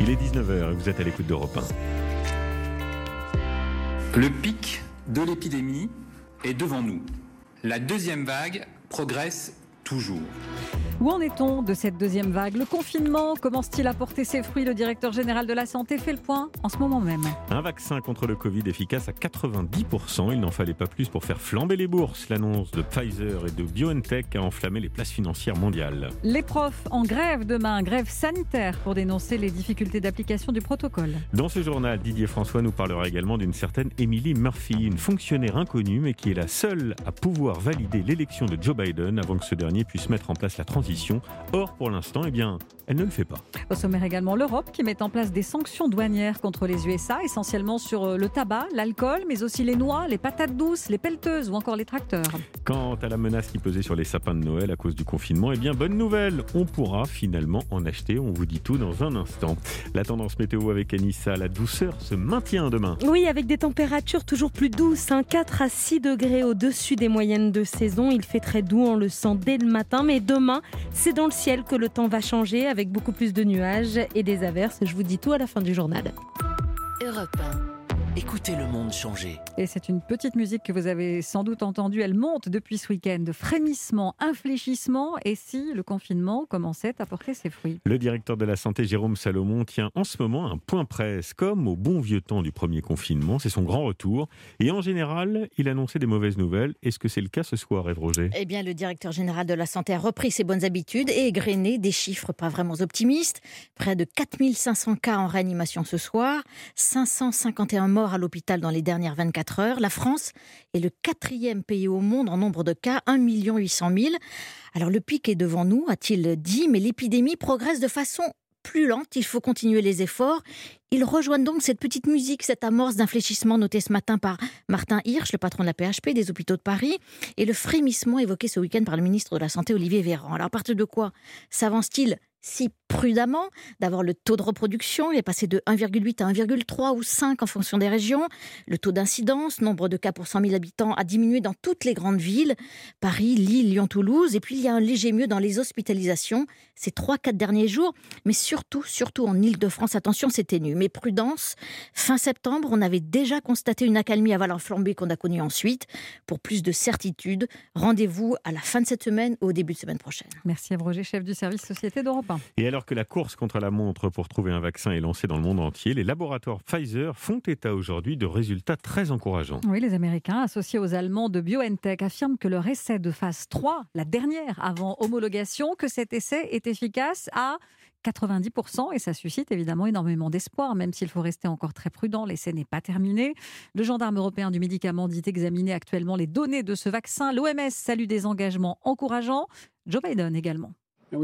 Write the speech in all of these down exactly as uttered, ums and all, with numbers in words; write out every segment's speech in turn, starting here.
Il est dix-neuf heures et vous êtes à l'écoute d'Europe un. Le pic de l'épidémie est devant nous. La deuxième vague progresse toujours. Où en est-on de cette deuxième vague ? Le confinement commence-t-il à porter ses fruits ? Le directeur général de la Santé fait le point en ce moment même. Un vaccin contre le Covid efficace à quatre-vingt-dix pour cent. Il n'en fallait pas plus pour faire flamber les bourses. L'annonce de Pfizer et de BioNTech a enflammé les places financières mondiales. Les profs en grève demain, grève sanitaire pour dénoncer les difficultés d'application du protocole. Dans ce journal, Didier François nous parlera également d'une certaine Emily Murphy, une fonctionnaire inconnue mais qui est la seule à pouvoir valider l'élection de Joe Biden avant que ce dernier puisse mettre en place la transition. Or, pour l'instant, eh bien, elle ne le fait pas. Au sommaire également, l'Europe qui met en place des sanctions douanières contre les U S A, essentiellement sur le tabac, l'alcool, mais aussi les noix, les patates douces, les pelleteuses ou encore les tracteurs. Quant à la menace qui pesait sur les sapins de Noël à cause du confinement, eh bien, bonne nouvelle, on pourra finalement en acheter. On vous dit tout dans un instant. La tendance météo avec Anissa, la douceur se maintient demain. Oui, avec des températures toujours plus douces, hein, quatre à six degrés au-dessus des moyennes de saison. Il fait très doux, on le sent dès le matin, mais demain, c'est dans le ciel que le temps va changer avec beaucoup plus de nuages et des averses. Je vous dis tout à la fin du journal. Europe un. Écoutez le monde changer. Et c'est une petite musique que vous avez sans doute entendue. Elle monte depuis ce week-end. Frémissement, infléchissement. Et si le confinement commençait à porter ses fruits ? Le directeur de la Santé, Jérôme Salomon, tient en ce moment un point presse. Comme au bon vieux temps du premier confinement, c'est son grand retour. Et en général, il annonçait des mauvaises nouvelles. Est-ce que c'est le cas ce soir, Ève Roger ? Eh bien, le directeur général de la Santé a repris ses bonnes habitudes et égrené des chiffres pas vraiment optimistes. Près de quatre mille cinq cents cas en réanimation ce soir, cinq cent cinquante et un morts à l'hôpital dans les dernières vingt-quatre heures. La France est le quatrième pays au monde en nombre de cas, un million huit cent mille. Alors le pic est devant nous, a-t-il dit, mais l'épidémie progresse de façon plus lente. Il faut continuer les efforts. Ils rejoignent donc cette petite musique, cette amorce d'infléchissement notée ce matin par Martin Hirsch, le patron de la P H P des hôpitaux de Paris, et le frémissement évoqué ce week-end par le ministre de la Santé, Olivier Véran. Alors à partir de quoi s'avance-t-il si prudemment d'avoir le taux de reproduction? Il est passé de un virgule huit à un virgule trois ou cinq en fonction des régions. Le taux d'incidence, nombre de cas pour cent mille habitants, a diminué dans toutes les grandes villes. Paris, Lille, Lyon, Toulouse. Et puis il y a un léger mieux dans les hospitalisations ces trois quatre derniers jours. Mais surtout, surtout en Ile-de-France, attention, c'est ténu. Mais prudence, fin septembre, on avait déjà constaté une accalmie avant la flambée qu'on a connue ensuite. Pour plus de certitude, rendez-vous à la fin de cette semaine ou au début de semaine prochaine. Merci Ève Roger, chef du service Société d'Europe un. Et alors que la course contre la montre pour trouver un vaccin est lancée dans le monde entier, les laboratoires Pfizer font état aujourd'hui de résultats très encourageants. Oui, les Américains, associés aux Allemands de BioNTech, affirment que leur essai de phase trois, la dernière avant homologation, que cet essai est efficace à quatre-vingt-dix pour cent et ça suscite évidemment énormément d'espoir, même s'il faut rester encore très prudent. L'essai n'est pas terminé. Le gendarme européen du médicament dit examiner actuellement les données de ce vaccin. L'O M S salue des engagements encourageants. Joe Biden également.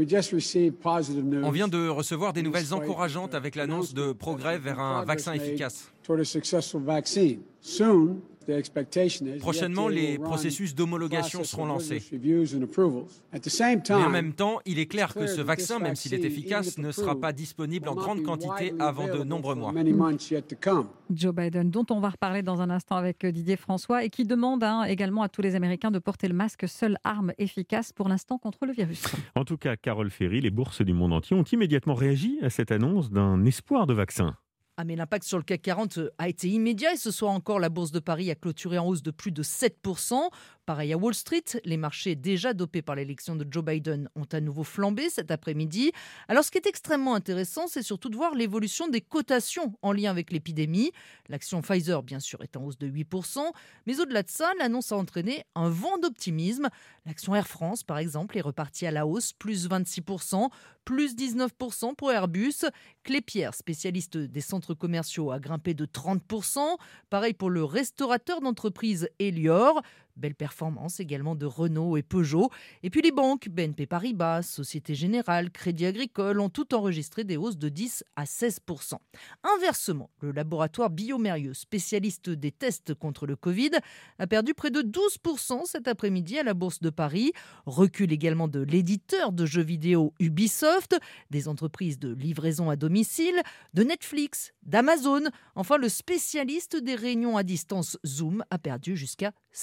On vient de recevoir des nouvelles encourageantes avec l'annonce de progrès vers un vaccin efficace. Prochainement, les processus d'homologation seront lancés. Mais en même temps, il est clair que ce vaccin, même s'il est efficace, ne sera pas disponible en grande quantité avant de nombreux mois. Joe Biden, dont on va reparler dans un instant avec Didier François et qui demande hein, également à tous les Américains de porter le masque, seule arme efficace pour l'instant contre le virus. En tout cas, Carole Ferry, les bourses du monde entier ont immédiatement réagi à cette annonce d'un espoir de vaccin. Ah mais l'impact sur le C A C quarante a été immédiat et ce soir encore, la bourse de Paris a clôturé en hausse de plus de sept pour cent. Pareil à Wall Street, les marchés déjà dopés par l'élection de Joe Biden ont à nouveau flambé cet après-midi. Alors ce qui est extrêmement intéressant, c'est surtout de voir l'évolution des cotations en lien avec l'épidémie. L'action Pfizer, bien sûr, est en hausse de huit pour cent. Mais au-delà de ça, l'annonce a entraîné un vent d'optimisme. L'action Air France, par exemple, est repartie à la hausse, plus vingt-six pour cent, plus dix-neuf pour cent pour Airbus. Klépierre, spécialiste des centres commerciaux, a grimpé de trente pour cent. Pareil pour le restaurateur d'entreprise Elior. Belle performance également de Renault et Peugeot. Et puis les banques, B N P Paribas, Société Générale, Crédit Agricole ont toutes enregistré des hausses de dix à seize pour cent. Inversement, le laboratoire Biomérieux, spécialiste des tests contre le Covid, a perdu près de douze pour cent cet après-midi à la Bourse de Paris. Recul également de l'éditeur de jeux vidéo Ubisoft, des entreprises de livraison à domicile, de Netflix, d'Amazon. Enfin, le spécialiste des réunions à distance Zoom a perdu jusqu'à seize pour cent.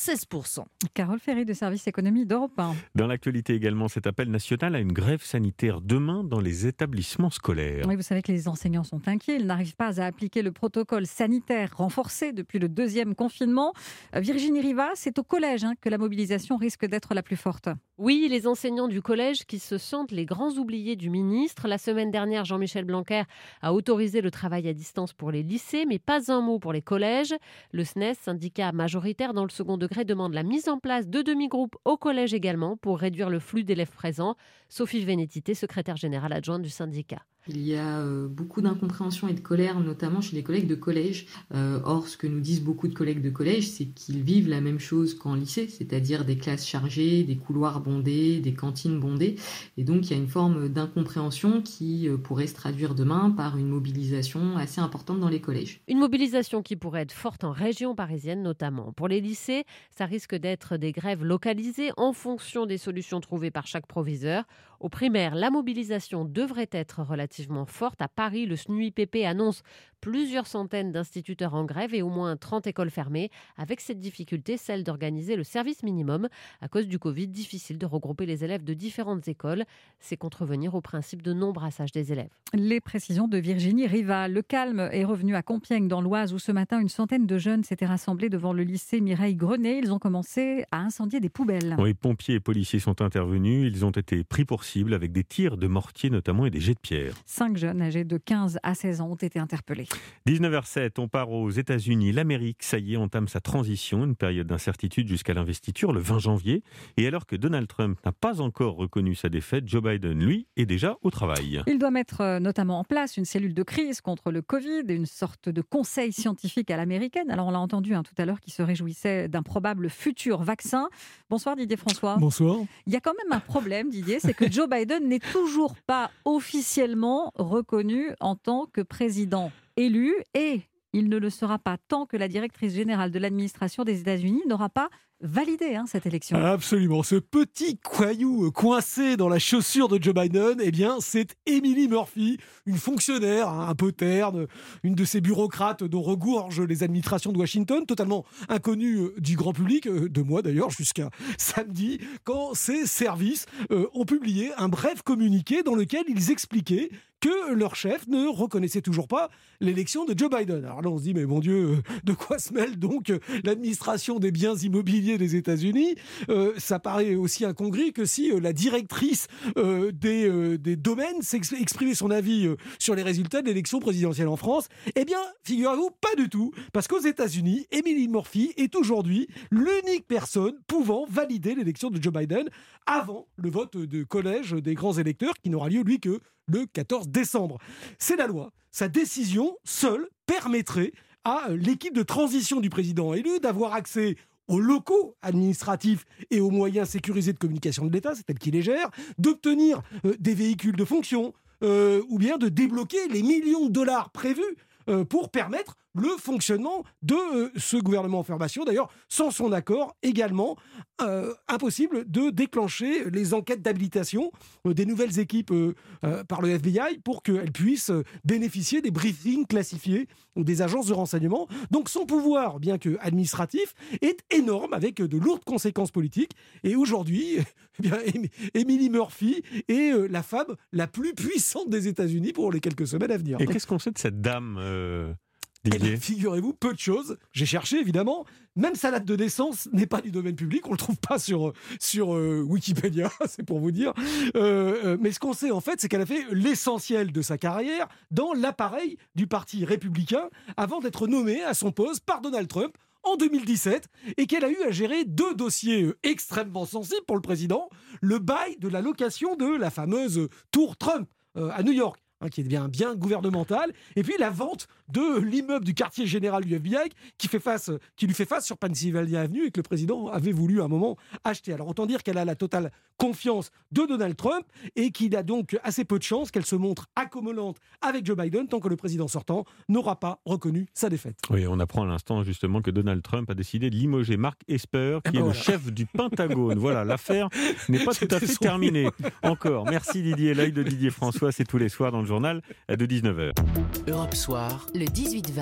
pour cent. Carole Ferry de Service Économie d'Europe un. Dans l'actualité également, cet appel national à une grève sanitaire demain dans les établissements scolaires. Oui, vous savez que les enseignants sont inquiets. Ils n'arrivent pas à appliquer le protocole sanitaire renforcé depuis le deuxième confinement. Virginie Riva, c'est au collège hein, que la mobilisation risque d'être la plus forte. Oui, les enseignants du collège qui se sentent les grands oubliés du ministre. La semaine dernière, Jean-Michel Blanquer a autorisé le travail à distance pour les lycées, mais pas un mot pour les collèges. Le S N E S, syndicat majoritaire dans le second degré, demande la mise en place de demi-groupes au collège également pour réduire le flux d'élèves présents. Sophie Vénétité, secrétaire générale adjointe du syndicat. Il y a euh, beaucoup d'incompréhension et de colère, notamment chez les collègues de collège. Euh, or, ce que nous disent beaucoup de collègues de collège, c'est qu'ils vivent la même chose qu'en lycée, c'est-à-dire des classes chargées, des couloirs bondés, des cantines bondées. Et donc, il y a une forme d'incompréhension qui euh, pourrait se traduire demain par une mobilisation assez importante dans les collèges. Une mobilisation qui pourrait être forte en région parisienne notamment. Pour les lycées, ça risque d'être des grèves localisées en fonction des solutions trouvées par chaque proviseur. Au primaire, la mobilisation devrait être relativement forte. À Paris, le S N U I P P annonce plusieurs centaines d'instituteurs en grève et au moins trente écoles fermées, avec cette difficulté, celle d'organiser le service minimum. À cause du Covid, difficile de regrouper les élèves de différentes écoles. C'est contrevenir au principe de non-brassage des élèves. Les précisions de Virginie Riva. Le calme est revenu à Compiègne, dans l'Oise, où ce matin, une centaine de jeunes s'étaient rassemblés devant le lycée Mireille Grenet. Ils ont commencé à incendier des poubelles. Oui, pompiers et policiers sont intervenus. Ils ont été pris pour cible avec des tirs de mortier notamment et des jets de pierre. Cinq jeunes âgés de quinze à seize ans ont été interpellés. dix-neuf heures sept, on part aux États-Unis. L'Amérique, ça y est, entame sa transition, une période d'incertitude jusqu'à l'investiture le vingt janvier. Et alors que Donald Trump n'a pas encore reconnu sa défaite, Joe Biden, lui, est déjà au travail. Il doit mettre notamment en place une cellule de crise contre le Covid et une sorte de conseil scientifique à l'américaine. Alors on l'a entendu hein, tout à l'heure qui se réjouissait d'un probable futur vaccin. Bonsoir Didier François. Bonsoir. Il y a quand même un problème Didier, c'est que Joe Biden n'est toujours pas officiellement reconnu en tant que président élu et il ne le sera pas tant que la directrice générale de l'administration des États-Unis n'aura pas validé hein, cette élection. Absolument. Ce petit caillou coincé dans la chaussure de Joe Biden, eh bien, c'est Emily Murphy, une fonctionnaire hein, un peu terne, une de ces bureaucrates dont regorgent les administrations de Washington, totalement inconnue du grand public, de moi d'ailleurs, jusqu'à samedi, quand ses services euh, ont publié un bref communiqué dans lequel ils expliquaient que leur chef ne reconnaissait toujours pas l'élection de Joe Biden. Alors là, on se dit, mais mon Dieu, de quoi se mêle donc l'administration des biens immobiliers des États-Unis ? euh, Ça paraît aussi incongru que si euh, la directrice euh, des, euh, des domaines s'exprimait son avis euh, sur les résultats de l'élection présidentielle en France. Eh bien, figurez-vous, pas du tout. Parce qu'aux États-Unis, Emily Murphy est aujourd'hui l'unique personne pouvant valider l'élection de Joe Biden avant le vote de collège des grands électeurs qui n'aura lieu, lui, que le quatorze décembre. C'est la loi. Sa décision, seule, permettrait à l'équipe de transition du président élu d'avoir accès aux locaux administratifs et aux moyens sécurisés de communication de l'État, c'est elle qui les gère, d'obtenir euh, des véhicules de fonction euh, ou bien de débloquer les millions de dollars prévus euh, pour permettre le fonctionnement de euh, ce gouvernement en formation. D'ailleurs, sans son accord, également, euh, impossible de déclencher les enquêtes d'habilitation euh, des nouvelles équipes euh, euh, par le F B I pour qu'elles puissent bénéficier des briefings classifiés des agences de renseignement. Donc son pouvoir, bien que administratif, est énorme avec de lourdes conséquences politiques. Et aujourd'hui, eh bien, Emily Murphy est euh, la femme la plus puissante des États-Unis pour les quelques semaines à venir. Et qu'est-ce qu'on sait de cette dame euh... Eh bien, figurez-vous, peu de choses. J'ai cherché, évidemment. Même sa date de naissance n'est pas du domaine public. On ne le trouve pas sur, sur euh, Wikipédia, c'est pour vous dire. Euh, euh, mais ce qu'on sait, en fait, c'est qu'elle a fait l'essentiel de sa carrière dans l'appareil du Parti républicain avant d'être nommée à son poste par Donald Trump en deux mille dix-sept et qu'elle a eu à gérer deux dossiers extrêmement sensibles pour le président. Le bail de la location de la fameuse tour Trump euh, à New York, hein, qui est bien un bien gouvernemental, et puis la vente de l'immeuble du quartier général du F B I qui, fait face, qui lui fait face sur Pennsylvania Avenue et que le président avait voulu à un moment acheter. Alors autant dire qu'elle a la totale confiance de Donald Trump et qu'il a donc assez peu de chances qu'elle se montre accommodante avec Joe Biden tant que le président sortant n'aura pas reconnu sa défaite. Oui, on apprend à l'instant justement que Donald Trump a décidé de limoger Mark Esper, qui ben est voilà. le chef du Pentagone. Voilà, l'affaire n'est pas tout à fait terminée. Encore. Merci Didier. L'œil de Didier François, c'est tous les soirs dans le journal de dix-neuf heures. Europe Soir, le dix-huit vingt.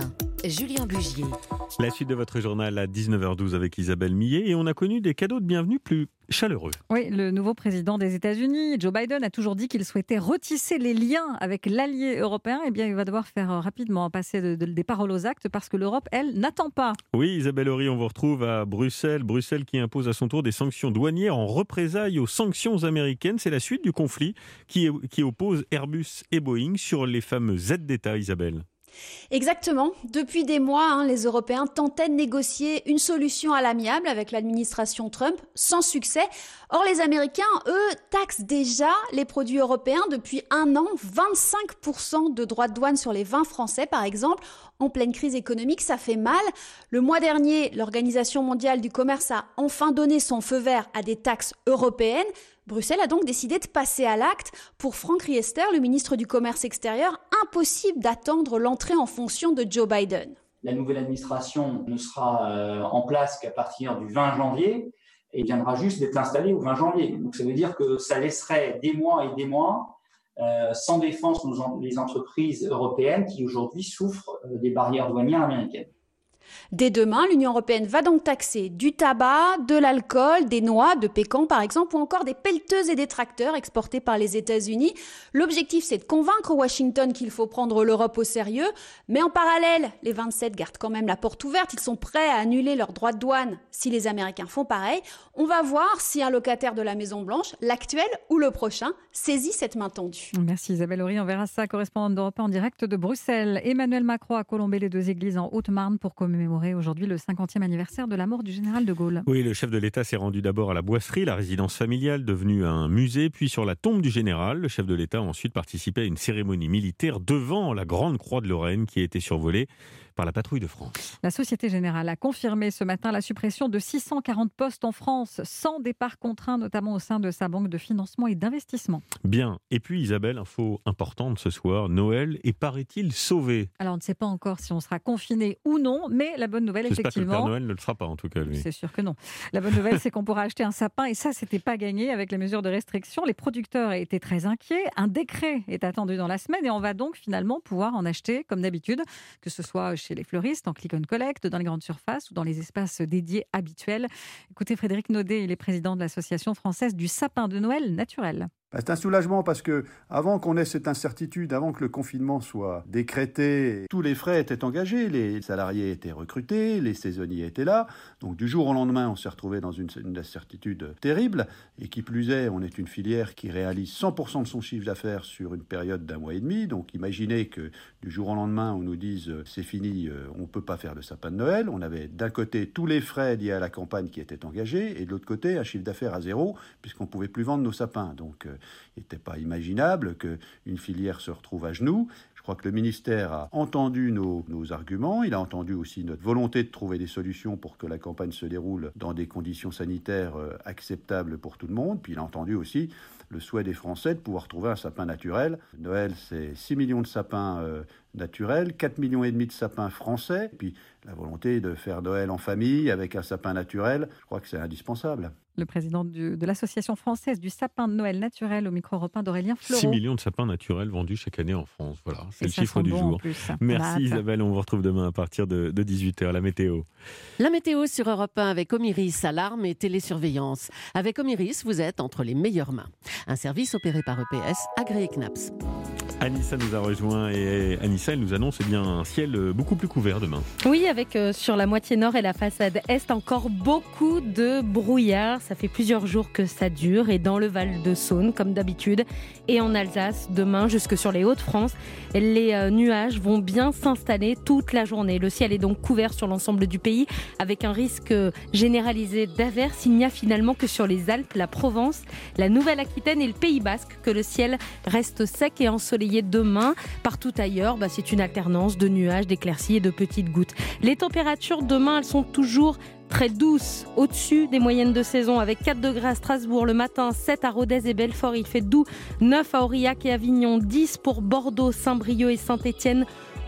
Julien Bugier. La suite de votre journal à dix-neuf heures douze avec Isabelle Millet et on a connu des cadeaux de bienvenue plus chaleureux. Oui, le nouveau président des États-Unis, Joe Biden, a toujours dit qu'il souhaitait retisser les liens avec l'allié européen. Eh bien, il va devoir faire rapidement passer de, de, des paroles aux actes parce que l'Europe, elle, n'attend pas. Oui, Isabelle Horry, on vous retrouve à Bruxelles. Bruxelles qui impose à son tour des sanctions douanières en représailles aux sanctions américaines. C'est la suite du conflit qui, qui oppose Airbus et Boeing sur les fameuses aides d'État, Isabelle. Exactement. Depuis des mois, hein, les Européens tentaient de négocier une solution à l'amiable avec l'administration Trump, sans succès. Or, les Américains, eux, taxent déjà les produits européens depuis un an, vingt-cinq pour cent de droits de douane sur les vins français, par exemple. En pleine crise économique, ça fait mal. Le mois dernier, l'Organisation mondiale du commerce a enfin donné son feu vert à des taxes européennes. Bruxelles a donc décidé de passer à l'acte. Pour Frank Riester, le ministre du Commerce extérieur, impossible d'attendre l'entrée en fonction de Joe Biden. La nouvelle administration ne sera euh, en place qu'à partir du vingt janvier et viendra juste d'être installée au vingt janvier. Donc ça veut dire que ça laisserait des mois et des mois euh, sans défense nos en- les entreprises européennes qui aujourd'hui souffrent euh, des barrières douanières américaines. Dès demain, l'Union européenne va donc taxer du tabac, de l'alcool, des noix, de pécan par exemple, ou encore des pelleteuses et des tracteurs exportés par les États-Unis. L'objectif, c'est de convaincre Washington qu'il faut prendre l'Europe au sérieux. Mais en parallèle, les vingt-sept gardent quand même la porte ouverte. Ils sont prêts à annuler leurs droits de douane si les Américains font pareil. On va voir si un locataire de la Maison-Blanche, l'actuel ou le prochain, saisit cette main tendue. Merci Isabelle Horry. On verra ça, correspondante d'Europe un en direct de Bruxelles. Emmanuel Macron a colombé les deux églises en Haute-Marne pour commémorer aujourd'hui le cinquantième anniversaire de la mort du général de Gaulle. Oui, le chef de l'État s'est rendu d'abord à la Boisserie, la résidence familiale devenue un musée, puis sur la tombe du général. Le chef de l'État a ensuite participé à une cérémonie militaire devant la Grande Croix de Lorraine qui a été survolée par la patrouille de France. La Société Générale a confirmé ce matin la suppression de six cent quarante postes en France, sans départ contraint, notamment au sein de sa banque de financement et d'investissement. Bien. Et puis Isabelle, info importante ce soir, Noël est paraît-il sauvé. Alors on ne sait pas encore si on sera confiné ou non, mais la bonne nouvelle, J'espère effectivement... que le Père Noël ne le sera pas en tout cas, lui. C'est sûr que non. La bonne nouvelle, c'est qu'on pourra acheter un sapin et ça, c'était pas gagné avec les mesures de restriction. Les producteurs étaient très inquiets. Un décret est attendu dans la semaine et on va donc finalement pouvoir en acheter comme d'habitude, que ce soit chez les fleuristes, en click and collect, dans les grandes surfaces ou dans les espaces dédiés habituels. Écoutez, Frédéric Naudet, il est président de l'Association française du sapin de Noël naturel. C'est un soulagement parce que avant qu'on ait cette incertitude, avant que le confinement soit décrété, tous les frais étaient engagés, les salariés étaient recrutés, les saisonniers étaient là. Donc du jour au lendemain, on s'est retrouvé dans une, une incertitude terrible. Et qui plus est, on est une filière qui réalise cent pour cent de son chiffre d'affaires sur une période d'un mois et demi. Donc imaginez que du jour au lendemain, on nous dise euh, c'est fini, euh, on ne peut pas faire le sapin de Noël. On avait d'un côté tous les frais liés à la campagne qui étaient engagés et de l'autre côté un chiffre d'affaires à zéro puisqu'on ne pouvait plus vendre nos sapins. Donc euh, il n'était pas imaginable qu'une filière se retrouve à genoux. Je crois que le ministère a entendu nos, nos arguments, il a entendu aussi notre volonté de trouver des solutions pour que la campagne se déroule dans des conditions sanitaires euh, acceptables pour tout le monde, puis il a entendu aussi le souhait des Français de pouvoir trouver un sapin naturel. Noël, c'est six millions de sapins euh, naturels, quatre millions et demi de sapins français, puis la volonté de faire Noël en famille avec un sapin naturel, je crois que c'est indispensable. Le président du, de l'Association française du sapin de Noël naturel au micro européen d'Aurélien Fleureau. six millions de sapins naturels vendus chaque année en France. Voilà, c'est Et le ça chiffre sent du bon jour. en plus. Merci Bah, Isabelle, on vous retrouve demain à partir de, de dix-huit heures. La météo. La météo sur Europe un avec Omiris, alarme et télésurveillance. Avec Omiris, vous êtes entre les meilleures mains. Un service opéré par E P S, agréé C N A P S. Anissa nous a rejoint et Anissa, elle nous annonce eh bien, un ciel beaucoup plus couvert demain. Oui, avec euh, sur la moitié nord et la façade est encore beaucoup de brouillard. Ça fait plusieurs jours que ça dure et dans le Val de Saône, comme d'habitude, et en Alsace, demain jusque sur les Hauts-de-France, les euh, nuages vont bien s'installer toute la journée. Le ciel est donc couvert sur l'ensemble du pays avec un risque généralisé d'averses. Il n'y a finalement que sur les Alpes, la Provence, la Nouvelle-Aquitaine et le Pays Basque que le ciel reste sec et ensoleillé demain. Partout ailleurs, bah, c'est une alternance de nuages, d'éclaircies et de petites gouttes. Les températures demain, elles sont toujours très douces, au-dessus des moyennes de saison, avec quatre degrés à Strasbourg le matin, sept à Rodez et Belfort, il fait doux, neuf à Aurillac et Avignon, dix pour Bordeaux, Saint-Brieuc et Saint-Étienne,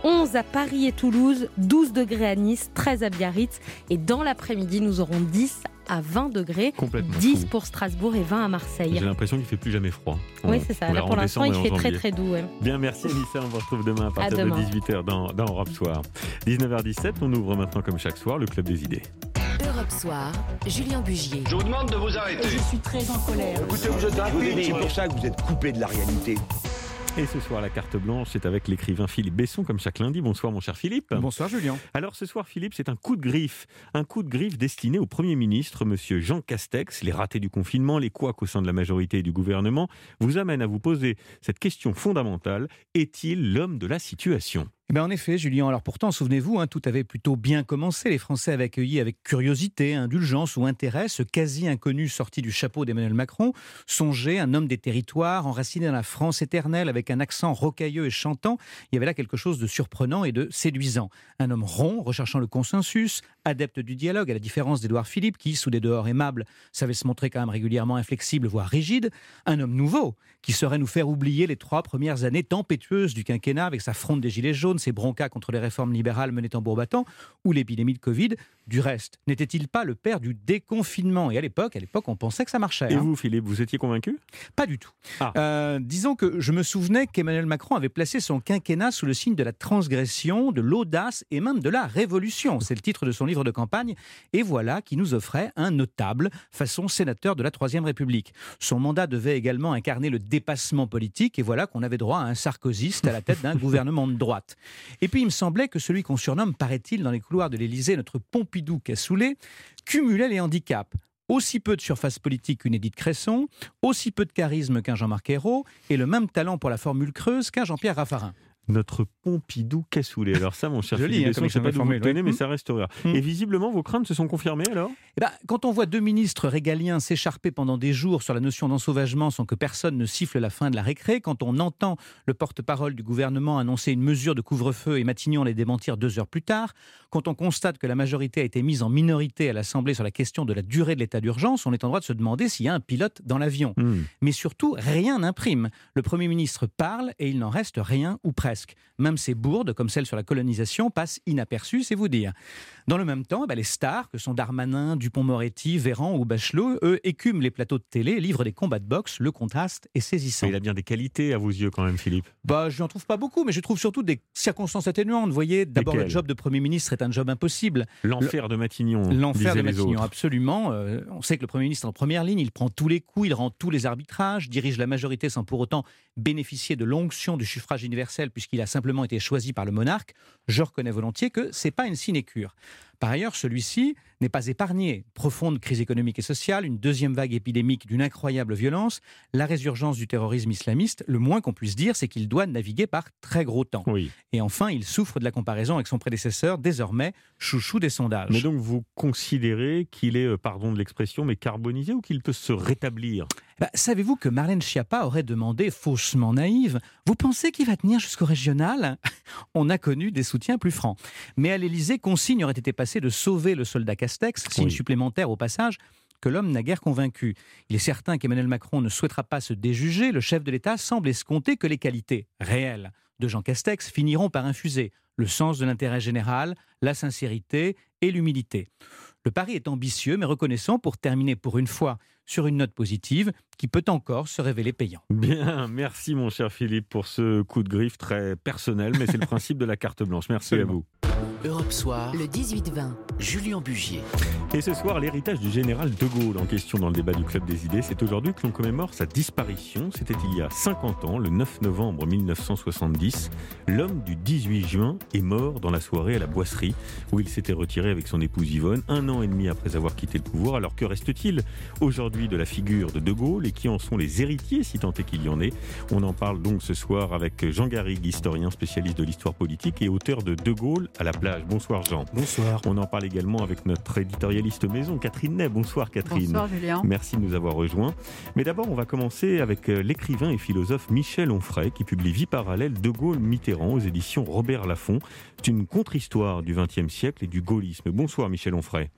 onze à Paris et Toulouse, douze degrés à Nice, treize à Biarritz. Et dans l'après-midi, nous aurons dix à vingt degrés, dix fou. Pour Strasbourg et vingt à Marseille. J'ai l'impression qu'il ne fait plus jamais froid. Oui, c'est ça. Là, pour l'instant, il fait très très doux. Ouais. Bien, merci Anissa. On vous retrouve demain à partir à demain. de dix-huit heures dans, dans Europe Soir. dix-neuf heures dix-sept, on ouvre maintenant comme chaque soir le Club des idées. Europe Soir, Julien Bugier. Je vous demande de vous arrêter. Je suis très en colère. Écoutez, vous êtes un film. C'est pour ça que vous êtes coupé de la réalité. Et ce soir, la carte blanche, c'est avec l'écrivain Philippe Besson, comme chaque lundi. Bonsoir, mon cher Philippe. Bonsoir, Julien. Alors, ce soir, Philippe, c'est un coup de griffe. Un coup de griffe destiné au Premier ministre, Monsieur Jean Castex. Les ratés du confinement, les couacs au sein de la majorité et du gouvernement vous amènent à vous poser cette question fondamentale. Est-il l'homme de la situation ? Eh bien en effet, Julien, alors pourtant, souvenez-vous, hein, tout avait plutôt bien commencé. Les Français avaient accueilli avec curiosité, indulgence ou intérêt ce quasi-inconnu sorti du chapeau d'Emmanuel Macron. Songez, un homme des territoires, enraciné dans la France éternelle, avec un accent rocailleux et chantant. Il y avait là quelque chose de surprenant et de séduisant. Un homme rond, recherchant le consensus, adepte du dialogue, à la différence d'Édouard Philippe, qui, sous des dehors aimables, savait se montrer quand même régulièrement inflexible, voire rigide. Un homme nouveau, qui saurait nous faire oublier les trois premières années tempétueuses du quinquennat, avec sa fronde des gilets jaunes, ses broncas contre les réformes libérales menées tambour battant, ou l'épidémie de Covid. Du reste, n'était-il pas le père du déconfinement ? Et à l'époque, à l'époque, on pensait que ça marchait. Et hein. vous, Philippe, vous étiez convaincu ? Pas du tout. Ah. Euh, disons que je me souvenais qu'Emmanuel Macron avait placé son quinquennat sous le signe de la transgression, de l'audace et même de la révolution. C'est le titre de son livre de campagne. Et voilà qui nous offrait un notable façon sénateur de la Troisième République. Son mandat devait également incarner le dépassement politique. Et voilà qu'on avait droit à un sarkozyste à la tête d'un gouvernement de droite. Et puis il me semblait que celui qu'on surnomme, paraît-il, dans les couloirs de l'Élysée, notre Pompidou cassoulet, cumulait les handicaps. Aussi peu de surface politique qu'une Édith Cresson, aussi peu de charisme qu'un Jean-Marc Ayrault, et le même talent pour la formule creuse qu'un Jean-Pierre Raffarin. Notre Pompidou cassoulet. Alors ça, mon cher Joli, Philippe hein, Besson, je ne sais pas d'où vous le tenez, mais ça restera. Mmh. Et visiblement, vos craintes se sont confirmées alors ? Eh ben, quand on voit deux ministres régaliens s'écharper pendant des jours sur la notion d'ensauvagement sans que personne ne siffle la fin de la récré, quand on entend le porte-parole du gouvernement annoncer une mesure de couvre-feu et Matignon les démentir deux heures plus tard, quand on constate que la majorité a été mise en minorité à l'Assemblée sur la question de la durée de l'état d'urgence, on est en droit de se demander s'il y a un pilote dans l'avion. Mmh. Mais surtout, rien n'imprime. Le Premier ministre parle et il n'en reste rien ou presque. Même ces bourdes, comme celle sur la colonisation, passent inaperçues, c'est vous dire. Dans le même temps, bah, les stars, que sont Darmanin, Dupond-Moretti, Véran ou Bachelot, eux, écument les plateaux de télé, livrent des combats de boxe, le contraste est saisissant. Mais il a bien des qualités à vos yeux quand même, Philippe. Bah, je n'en trouve pas beaucoup, mais je trouve surtout des circonstances atténuantes. Vous voyez, d'abord, le job de Premier ministre est un job impossible. L'enfer le... de Matignon. L'enfer de Matignon, autres. absolument. Euh, on sait que le Premier ministre est en première ligne, il prend tous les coups, il rend tous les arbitrages, dirige la majorité sans pour autant bénéficier de l'onction du suffrage universel, puisqu'il a simplement été choisi par le monarque. Je reconnais volontiers que ce n'est pas une sinécure. Par ailleurs, celui-ci n'est pas épargné. Profonde crise économique et sociale, une deuxième vague épidémique d'une incroyable violence, la résurgence du terrorisme islamiste, le moins qu'on puisse dire, c'est qu'il doit naviguer par très gros temps. Oui. Et enfin, il souffre de la comparaison avec son prédécesseur, désormais chouchou des sondages. Mais donc vous considérez qu'il est, pardon de l'expression, mais carbonisé ou qu'il peut se rétablir ? Bah, savez-vous que Marlène Schiappa aurait demandé, faussement naïve, « Vous pensez qu'il va tenir jusqu'au régional ?» On a connu des soutiens plus francs. Mais à l'Élysée, consigne aurait été passée de sauver le soldat Castex, signe oui. supplémentaire au passage, que l'homme n'a guère convaincu. Il est certain qu'Emmanuel Macron ne souhaitera pas se déjuger. Le chef de l'État semble escompter que les qualités réelles de Jean Castex finiront par infuser le sens de l'intérêt général, la sincérité et l'humilité. Le pari est ambitieux, mais reconnaissant pour terminer pour une fois sur une note positive qui peut encore se révéler payant. Bien, merci mon cher Philippe pour ce coup de griffe très personnel, mais c'est le principe de la carte blanche. Merci Absolument. à vous. Europe Soir, le dix-huit vingt, Julien Bugier. Et ce soir, l'héritage du général de Gaulle en question dans le débat du Club des idées. C'est aujourd'hui que l'on commémore sa disparition. C'était il y a cinquante ans, le neuf novembre mille neuf cent soixante-dix. L'homme du dix-huit juin est mort dans la soirée à la Boisserie, où il s'était retiré avec son épouse Yvonne, un an et demi après avoir quitté le pouvoir. Alors que reste-t-il aujourd'hui de la figure de De Gaulle et qui en sont les héritiers, si tant est qu'il y en ait ? On en parle donc ce soir avec Jean Garrigue, historien spécialiste de l'histoire politique et auteur de De Gaulle à la plage. Bonsoir Jean. Bonsoir. On en parle également avec notre éditorialiste maison, Catherine Ney. Bonsoir Catherine. Bonsoir Julien. Merci de nous avoir rejoints. Mais d'abord, on va commencer avec l'écrivain et philosophe Michel Onfray qui publie Vie parallèle De Gaulle-Mitterrand aux éditions Robert Laffont. C'est une contre-histoire du vingtième siècle et du gaullisme. Bonsoir Michel Onfray.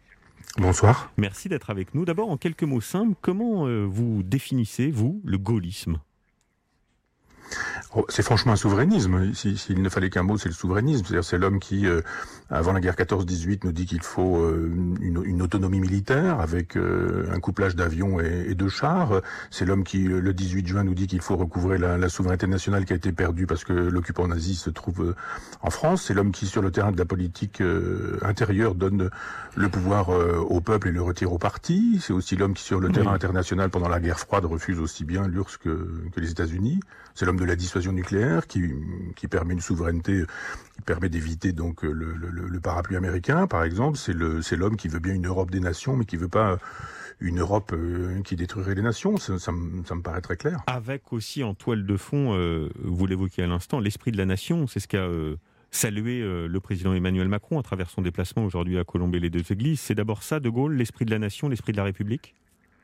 Bonsoir. Merci d'être avec nous. D'abord, en quelques mots simples, comment euh, vous définissez, vous, le gaullisme ? Oh, c'est franchement un souverainisme. S'il si, si ne fallait qu'un mot, c'est le souverainisme. C'est-à-dire, c'est l'homme qui, euh, avant la guerre quatorze dix-huit, nous dit qu'il faut euh, une, une autonomie militaire avec euh, un couplage d'avions et, et de chars. C'est l'homme qui, le dix-huit juin, nous dit qu'il faut recouvrer la, la souveraineté nationale qui a été perdue parce que l'occupant nazi se trouve euh, en France. C'est l'homme qui, sur le terrain de la politique euh, intérieure, donne le pouvoir euh, au peuple et le retire au parti. C'est aussi l'homme qui, sur le oui. terrain international, pendant la guerre froide, refuse aussi bien l'U R S S que, que les États-Unis. C'est l'homme de la dissuasion nucléaire qui, qui permet une souveraineté, qui permet d'éviter donc le, le, le parapluie américain, par exemple. C'est le, c'est l'homme qui veut bien une Europe des nations, mais qui veut pas une Europe euh, qui détruirait les nations. Ça, ça, me, ça me paraît très clair. Avec aussi en toile de fond, euh, vous l'évoquiez à l'instant, l'esprit de la nation. C'est ce qu'a euh, salué euh, le président Emmanuel Macron à travers son déplacement aujourd'hui à Colombey-les-Deux-Églises. C'est d'abord ça, De Gaulle, l'esprit de la nation, l'esprit de la République ?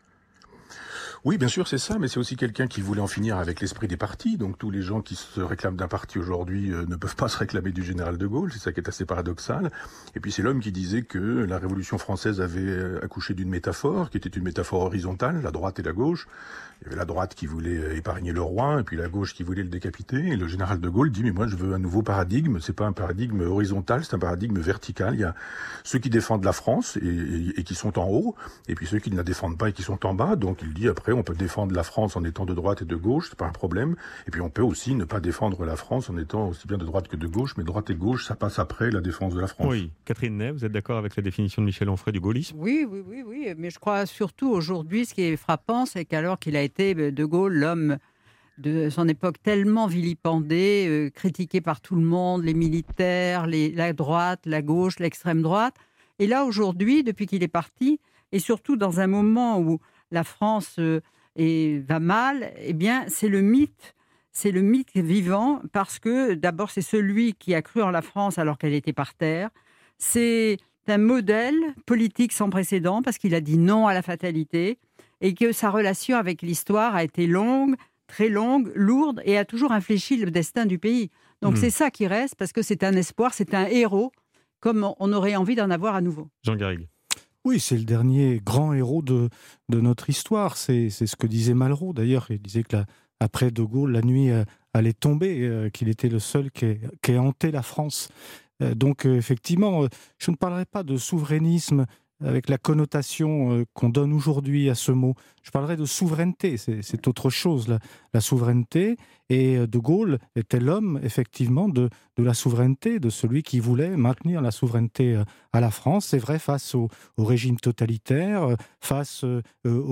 Oui, bien sûr, c'est ça, mais c'est aussi quelqu'un qui voulait en finir avec l'esprit des partis. Donc tous les gens qui se réclament d'un parti aujourd'hui euh, ne peuvent pas se réclamer du général de Gaulle, c'est ça qui est assez paradoxal. Et puis c'est l'homme qui disait que la Révolution française avait accouché d'une métaphore, qui était une métaphore horizontale, la droite et la gauche. Il y avait la droite qui voulait épargner le roi, et puis la gauche qui voulait le décapiter. Et le général de Gaulle dit, mais moi je veux un nouveau paradigme, c'est pas un paradigme horizontal, c'est un paradigme vertical. Il y a ceux qui défendent la France et, et, et qui sont en haut, et puis ceux qui ne la défendent pas et qui sont en bas. Donc il dit, après, on peut défendre la France en étant de droite et de gauche, c'est pas un problème. Et puis on peut aussi ne pas défendre la France en étant aussi bien de droite que de gauche, mais droite et gauche, ça passe après la défense de la France. Oui. Catherine Ney, vous êtes d'accord avec la définition de Michel Onfray du gaullisme ? Oui, oui, oui, oui. Mais je crois surtout aujourd'hui, ce qui est frappant, c'est qu'alors qu'il a été De Gaulle, l'homme de son époque tellement vilipendé, euh, critiqué par tout le monde, les militaires, les, la droite, la gauche, l'extrême droite. Et là, aujourd'hui, depuis qu'il est parti, et surtout dans un moment où la France euh, est, va mal, eh bien, c'est le mythe, c'est le mythe vivant, parce que d'abord, c'est celui qui a cru en la France alors qu'elle était par terre. C'est un modèle politique sans précédent, parce qu'il a dit non à la fatalité, et que sa relation avec l'histoire a été longue, très longue, lourde, et a toujours infléchi le destin du pays. Donc mmh. c'est ça qui reste, parce que c'est un espoir, c'est un héros, comme on aurait envie d'en avoir à nouveau. Jean Garrigue. Oui, c'est le dernier grand héros de, de notre histoire. C'est, c'est ce que disait Malraux, d'ailleurs. Il disait que la, après De Gaulle, la nuit euh, allait tomber, euh, qu'il était le seul qui ait, qui ait hanté la France. Euh, donc, euh, effectivement, euh, je ne parlerai pas de souverainisme avec la connotation euh, qu'on donne aujourd'hui à ce mot. Je parlerai de souveraineté, c'est, c'est autre chose, la, la souveraineté. Et De Gaulle était l'homme, effectivement, de, de la souveraineté, de celui qui voulait maintenir la souveraineté euh, à la France. C'est vrai, face au, au régime totalitaire, euh, face euh,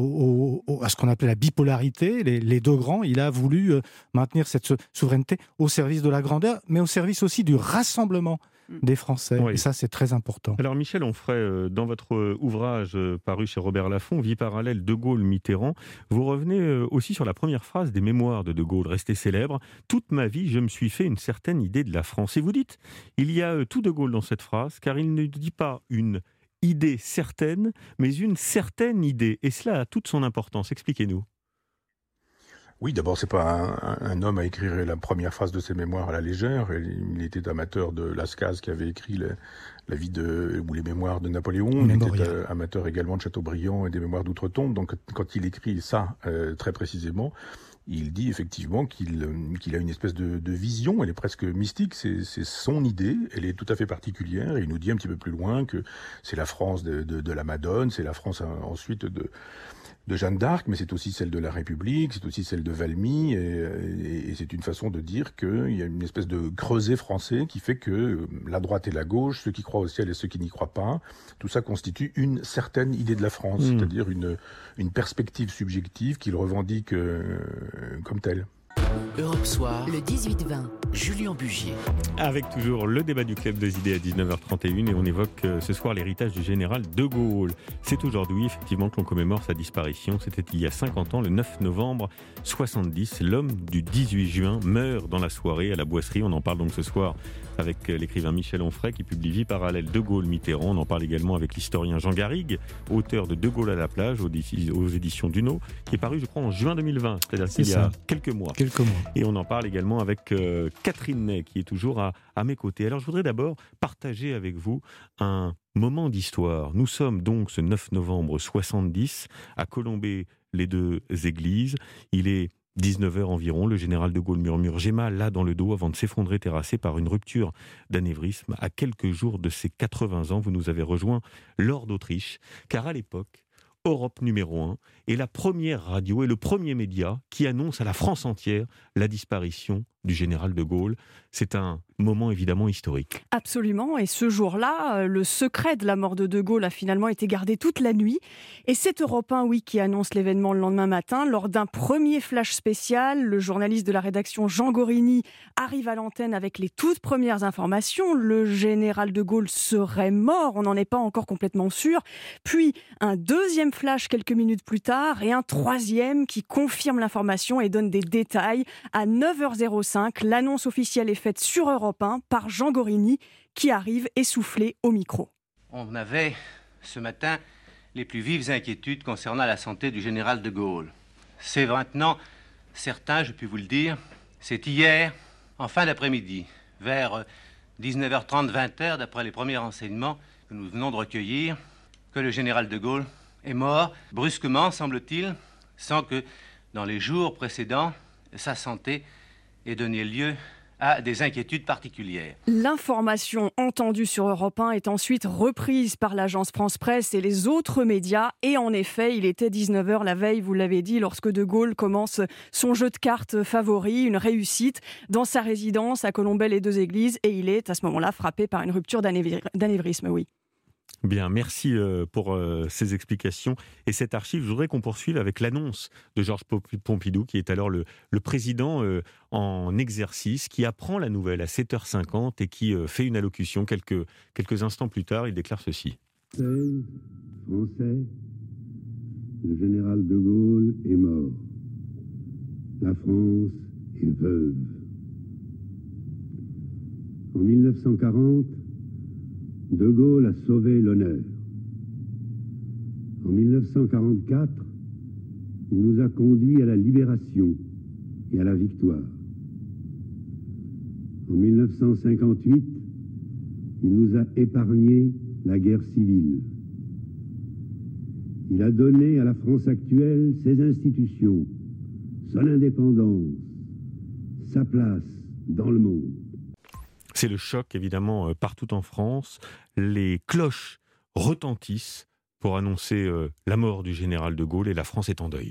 au, au, à ce qu'on appelait la bipolarité, les, les deux grands, il a voulu euh, maintenir cette souveraineté au service de la grandeur, mais au service aussi du rassemblement des Français. Oui. Et ça, c'est très important. Alors, Michel Onfray, dans votre ouvrage paru chez Robert Laffont, Vie parallèle De Gaulle-Mitterrand, vous revenez aussi sur la première phrase des mémoires de De Gaulle, restée célèbre. « Toute ma vie, je me suis fait une certaine idée de la France. » Et vous dites, il y a tout De Gaulle dans cette phrase, car il ne dit pas une idée certaine, mais une certaine idée. Et cela a toute son importance. Expliquez-nous. Oui, d'abord, c'est pas un, un homme à écrire la première phrase de ses mémoires à la légère. Il était amateur de Lascaz, qui avait écrit le, la vie de, ou les mémoires de Napoléon. Il était euh, amateur également de Chateaubriand et des mémoires d'outre-tombe. Donc, quand il écrit ça, euh, très précisément, il dit effectivement qu'il, qu'il a une espèce de, de vision, elle est presque mystique, c'est, c'est son idée, elle est tout à fait particulière, et il nous dit un petit peu plus loin que c'est la France de, de, de la Madone, c'est la France ensuite de... de Jeanne d'Arc, mais c'est aussi celle de la République, c'est aussi celle de Valmy, et, et, et c'est une façon de dire qu'il y a une espèce de creuset français qui fait que la droite et la gauche, ceux qui croient au ciel et ceux qui n'y croient pas, tout ça constitue une certaine idée de la France, mmh. c'est-à-dire une, une perspective subjective qu'il revendique euh, comme telle. Europe Soir, le dix-huit vingt, Julien Bugier. Avec toujours le débat du Club des idées à dix-neuf heures trente et une, et on évoque ce soir l'héritage du général De Gaulle. C'est aujourd'hui effectivement que l'on commémore sa disparition. C'était il y a cinquante ans, le neuf novembre soixante-dix. L'homme du dix-huit juin meurt dans la soirée à la Boisserie. On en parle donc ce soir avec l'écrivain Michel Onfray qui publie Vie parallèle De Gaulle-Mitterrand. On en parle également avec l'historien Jean Garrigue, auteur de De Gaulle à la plage aux éditions Duno, qui est paru je crois en juin deux mille vingt, c'est-à-dire qu'il y a quelques mois. Quelques mois. Et on en parle également avec euh, Catherine Ney qui est toujours à, à mes côtés. Alors je voudrais d'abord partager avec vous un moment d'histoire. Nous sommes donc ce neuf novembre soixante-dix à Colombey-les-Deux-Églises. Il est dix-neuf heures environ, le général de Gaulle murmure « J'ai mal là dans le dos » avant de s'effondrer terrassé par une rupture d'anévrisme. À quelques jours de ses quatre-vingts ans, vous nous avez rejoint lors d'Autriche, car à l'époque, Europe numéro un est la première radio et le premier média qui annonce à la France entière la disparition du général de Gaulle. C'est un moment évidemment historique. Absolument, et ce jour-là, le secret de la mort de De Gaulle a finalement été gardé toute la nuit. Et c'est Europe un, oui, qui annonce l'événement le lendemain matin. Lors d'un premier flash spécial, le journaliste de la rédaction Jean Gorini arrive à l'antenne avec les toutes premières informations. Le général de Gaulle serait mort, on n'en est pas encore complètement sûr. Puis un deuxième flash quelques minutes plus tard et un troisième qui confirme l'information et donne des détails. À neuf heures cinq, l'annonce officielle est faite sur Europe un par Jean Gorini qui arrive essoufflé au micro. On avait ce matin les plus vives inquiétudes concernant la santé du général de Gaulle. C'est maintenant certain, je puis vous le dire, c'est hier, en fin d'après-midi, vers dix-neuf heures trente, vingt heures, d'après les premiers renseignements que nous venons de recueillir, que le général de Gaulle est mort brusquement, semble-t-il, sans que, dans les jours précédents, sa santé ait donné lieu à des inquiétudes particulières. L'information entendue sur Europe un est ensuite reprise par l'agence France Presse et les autres médias. Et en effet, il était dix-neuf heures la veille, vous l'avez dit, lorsque De Gaulle commence son jeu de cartes favori, une réussite, dans sa résidence à Colombey-les-Deux-Églises. Et il est à ce moment-là frappé par une rupture d'anévrisme, oui. Bien, merci pour ces explications et cette archive. Je voudrais qu'on poursuive avec l'annonce de Georges Pompidou, qui est alors le, le président en exercice, qui apprend la nouvelle à sept heures cinquante et qui fait une allocution quelques, quelques instants plus tard. Il déclare ceci. seize Français, le général de Gaulle est mort. La France est veuve. En mille neuf cent quarante, De Gaulle a sauvé l'honneur. En mille neuf cent quarante-quatre, il nous a conduits à la libération et à la victoire. En mille neuf cent cinquante-huit, il nous a épargné la guerre civile. Il a donné à la France actuelle ses institutions, son indépendance, sa place dans le monde. C'est le choc, évidemment, partout en France. Les cloches retentissent pour annoncer la mort du général de Gaulle et la France est en deuil.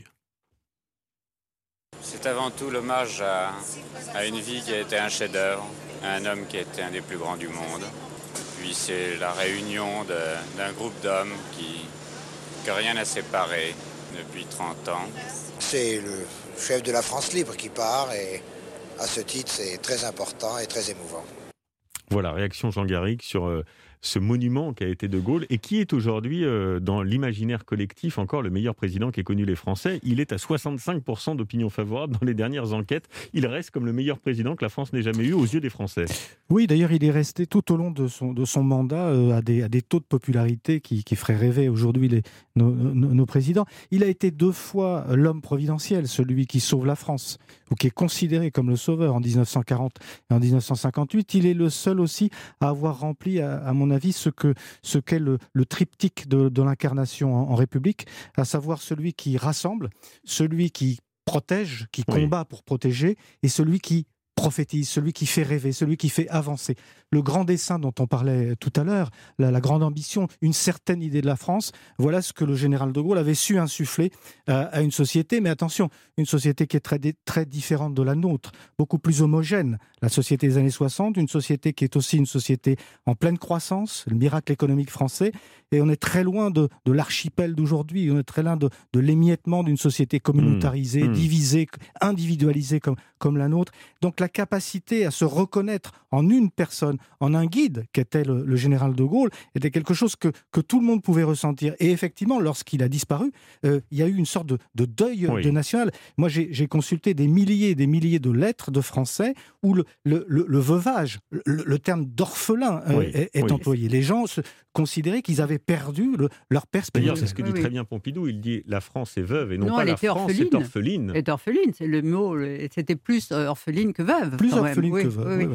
C'est avant tout l'hommage à, à une vie qui a été un chef-d'œuvre, à un homme qui a été un des plus grands du monde. Puis c'est la réunion de, d'un groupe d'hommes qui, que rien n'a séparé depuis trente ans. C'est le chef de la France libre qui part et à ce titre, c'est très important et très émouvant. Voilà, réaction Jean Garrigue sur euh, ce monument qu'a été De Gaulle et qui est aujourd'hui euh, dans l'imaginaire collectif encore le meilleur président qu'aient connu les Français. Il est à soixante-cinq pour cent d'opinion favorable dans les dernières enquêtes. Il reste comme le meilleur président que la France n'ait jamais eu aux yeux des Français. Oui, d'ailleurs, il est resté tout au long de son, de son mandat euh, à, des, à des taux de popularité qui, qui feraient rêver aujourd'hui les, nos, nos, nos présidents. Il a été deux fois l'homme providentiel, celui qui sauve la France, ou qui est considéré comme le sauveur en dix-neuf cent quarante et en dix-neuf cent cinquante-huit. Il est le seul aussi à avoir rempli, à, à mon avis, ce, que, ce qu'est le, le triptyque de, de l'incarnation en, en République, à savoir celui qui rassemble, celui qui protège, qui combat oui. pour protéger, et celui qui prophétise, celui qui fait rêver, celui qui fait avancer. Le grand dessein dont on parlait tout à l'heure, la, la grande ambition, une certaine idée de la France, voilà ce que le général de Gaulle avait su insuffler euh, à une société, mais attention, une société qui est très, très différente de la nôtre, beaucoup plus homogène, la société des années soixante, une société qui est aussi une société en pleine croissance, le miracle économique français, et on est très loin de, de l'archipel d'aujourd'hui, on est très loin de, de l'émiettement d'une société communautarisée, mmh. divisée, individualisée comme, comme la nôtre. Donc la capacité à se reconnaître en une personne, en un guide qu'était le, le général de Gaulle, était quelque chose que, que tout le monde pouvait ressentir. Et effectivement, lorsqu'il a disparu, euh, il y a eu une sorte de, de deuil oui. de national. Moi, j'ai, j'ai consulté des milliers et des milliers de lettres de Français où le, le, le, le veuvage, le, le terme d'orphelin euh, oui. est, est oui. employé. Les gens se considéraient qu'ils avaient perdu le, leur perspective. D'ailleurs, c'est ce que dit oui, très bien Pompidou. Il dit la France est veuve et non, non pas la France orpheline. est orpheline. Elle est orpheline, c'est le mot. C'était plus orpheline que veuve. Plus orpheline oui, que veuve, oui. oui. oui.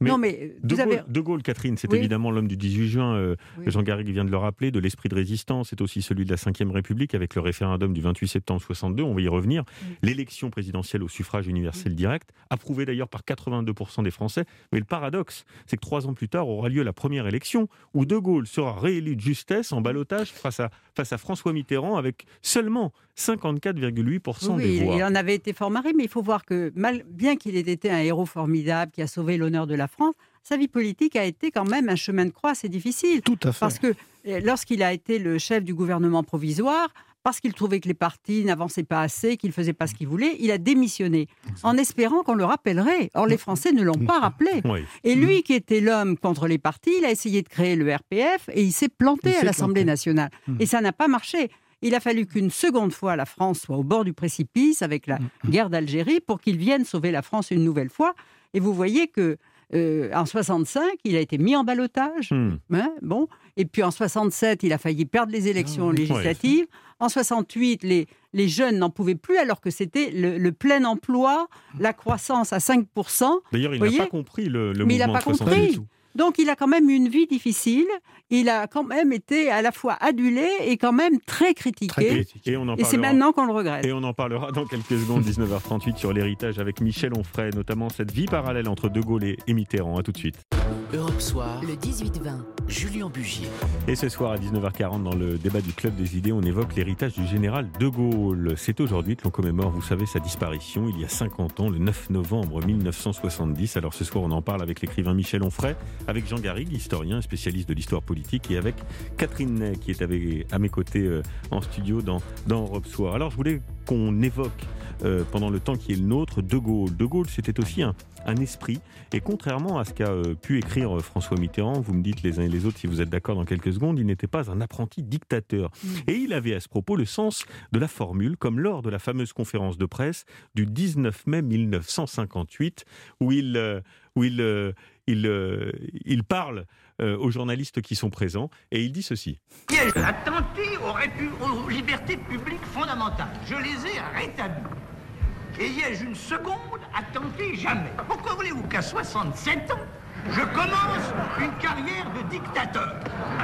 Mais non, mais de, vous Gaulle, avez... de Gaulle, Catherine, c'est oui. évidemment l'homme du dix-huit juin. Euh, oui. Jean Garrigue vient de le rappeler, de l'esprit de résistance. C'est aussi celui de la cinquième République avec le référendum du vingt-huit septembre soixante-deux. On va y revenir. Oui. L'élection présidentielle au suffrage universel oui. direct, approuvée d'ailleurs par quatre-vingt-deux pour cent des Français. Mais le paradoxe, c'est que trois ans plus tard aura lieu la première élection où de Gaulle sera réélu de justesse en ballottage face à, face à François Mitterrand avec seulement cinquante-quatre virgule huit pour cent oui, des voix. Il en avait été fort marré, mais il faut voir que, mal, bien qu'il ait été un héros formidable qui a sauvé l'honneur de la France, sa vie politique a été quand même un chemin de croix assez difficile. Tout à fait. Parce que lorsqu'il a été le chef du gouvernement provisoire, parce qu'il trouvait que les partis n'avançaient pas assez, qu'ils ne faisaient pas ce qu'ils voulaient, il a démissionné, en espérant qu'on le rappellerait. Or, les Français ne l'ont pas rappelé. Oui. Et lui, qui était l'homme contre les partis, il a essayé de créer le R P F et il s'est planté il à l'Assemblée nationale. Mmh. Et ça n'a pas marché. Il a fallu qu'une seconde fois la France soit au bord du précipice avec la guerre d'Algérie pour qu'il vienne sauver la France une nouvelle fois. Et vous voyez que euh, en soixante-cinq, il a été mis en ballottage. Mmh. Hein, bon. Et puis en soixante-sept, il a failli perdre les élections ah, législatives. Ouais. En soixante-huit, les, les jeunes n'en pouvaient plus alors que c'était le, le plein emploi, la croissance à cinq pour cent. D'ailleurs, il n'a pas compris le, le Mais mouvement il n'a pas de soixante-huit. compris. Donc, il a quand même eu une vie difficile. Il a quand même été à la fois adulé et quand même très critiqué. Très critiqué. Et, on en et c'est maintenant qu'on le regrette. Et on en parlera dans quelques secondes, dix-neuf heures trente-huit, sur l'héritage avec Michel Onfray, notamment cette vie parallèle entre De Gaulle et Mitterrand. À tout de suite. Europe Soir, le dix-huit vingt, Julien Bugier. Et ce soir à dix-neuf heures quarante, dans le débat du Club des idées, on évoque l'héritage du général De Gaulle. C'est aujourd'hui que l'on commémore, vous savez, sa disparition il y a cinquante ans, le neuf novembre mille neuf cent soixante-dix. Alors ce soir, on en parle avec l'écrivain Michel Onfray, avec Jean Garrigue, historien, spécialiste de l'histoire politique, et avec Catherine Ney, qui est avec, à mes côtés euh, en studio dans, dans Europe Soir. Alors je voulais qu'on évoque euh, pendant le temps qui est le nôtre De Gaulle. De Gaulle, c'était aussi un, un esprit, et contrairement à ce qu'a euh, pu écrire euh, François Mitterrand, vous me dites les uns et les autres si vous êtes d'accord dans quelques secondes, il n'était pas un apprenti dictateur. Mmh. Et il avait à ce propos le sens de la formule, comme lors de la fameuse conférence de presse du dix-neuf mai mille neuf cent cinquante-huit, où il, euh, où il, euh, il, euh, il parle euh, aux journalistes qui sont présents, et il dit ceci. Attenter aux, répu- aux libertés publiques fondamentales, je les ai rétablies. Et y ai-je une seconde à tenter jamais. Pourquoi voulez-vous qu'à soixante-sept ans, je commence une carrière de dictateur ?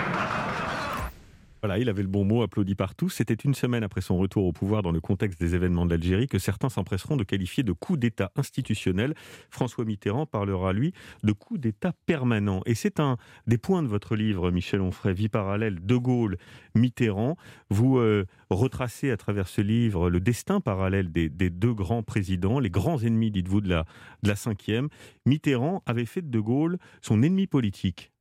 Voilà, il avait le bon mot, applaudi par tous. C'était une semaine après son retour au pouvoir dans le contexte des événements d'Algérie que certains s'empresseront de qualifier de coup d'État institutionnel. François Mitterrand parlera, lui, de coup d'État permanent. Et c'est un des points de votre livre, Michel Onfray, Vie parallèle, De Gaulle, Mitterrand. Vous euh, retracez à travers ce livre le destin parallèle des, des deux grands présidents, les grands ennemis, dites-vous, de la, de la cinquième. Mitterrand avait fait de De Gaulle son ennemi politique.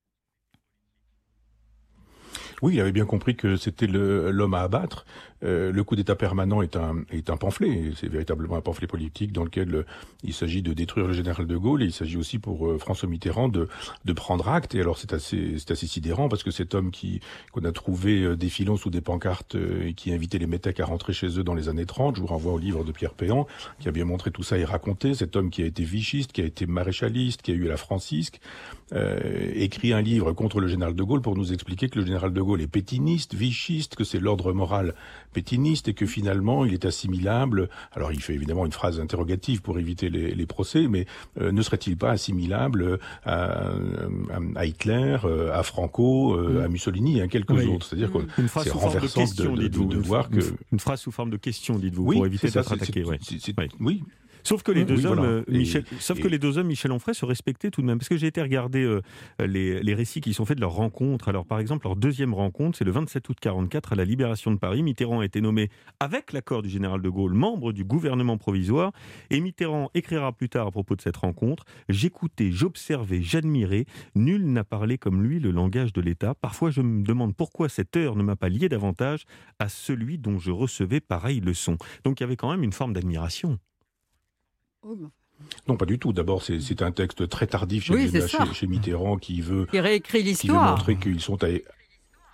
Oui, il avait bien compris que c'était le, l'homme à abattre. Euh, le coup d'État permanent est un, est un pamphlet. C'est véritablement un pamphlet politique dans lequel euh, il s'agit de détruire le général de Gaulle, et il s'agit aussi pour euh, François Mitterrand de, de prendre acte. Et alors c'est assez, c'est assez sidérant parce que cet homme qui, qu'on a trouvé euh, défilant sous des pancartes euh, et qui invitait les métèques à rentrer chez eux dans les années trente, je vous renvoie au livre de Pierre Péan, qui a bien montré tout ça et raconté. Cet homme qui a été vichiste, qui a été maréchaliste, qui a eu la Francisque, euh, écrit un livre contre le général de Gaulle pour nous expliquer que le général de Gaulle est pétiniste, vichiste, que c'est l'ordre moral pétiniste et que finalement il est assimilable. Alors il fait évidemment une phrase interrogative pour éviter les, les procès, mais euh, ne serait-il pas assimilable à, à Hitler, à Franco, à Mussolini et à quelques oui. autres? C'est-à-dire que une phrase c'est sous forme de renversant question, de, de, dites-vous. de, de voir que... Une phrase sous forme de question, dites-vous, oui, pour éviter ça, d'être attaqué. C'est, ouais. c'est, c'est, oui. oui. Sauf que les deux oui, hommes, voilà. euh, Michel, et, sauf et... que les deux hommes, Michel Onfray, se respectaient tout de même. Parce que j'ai été regarder euh, les, les récits qui sont faits de leur rencontre. Alors, par exemple, leur deuxième rencontre, c'est le vingt-sept août quarante-quatre à la Libération de Paris. Mitterrand a été nommé, avec l'accord du général de Gaulle, membre du gouvernement provisoire. Et Mitterrand écrira plus tard à propos de cette rencontre: j'écoutais, j'observais, j'admirais. Nul n'a parlé comme lui le langage de l'État. Parfois, je me demande pourquoi cette heure ne m'a pas lié davantage à celui dont je recevais pareille leçon. Donc, il y avait quand même une forme d'admiration. Non, pas du tout. D'abord, c'est, c'est un texte très tardif chez, oui, chez, chez Mitterrand qui veut, qui réécrit l'histoire, qui veut montrer qu'ils sont à,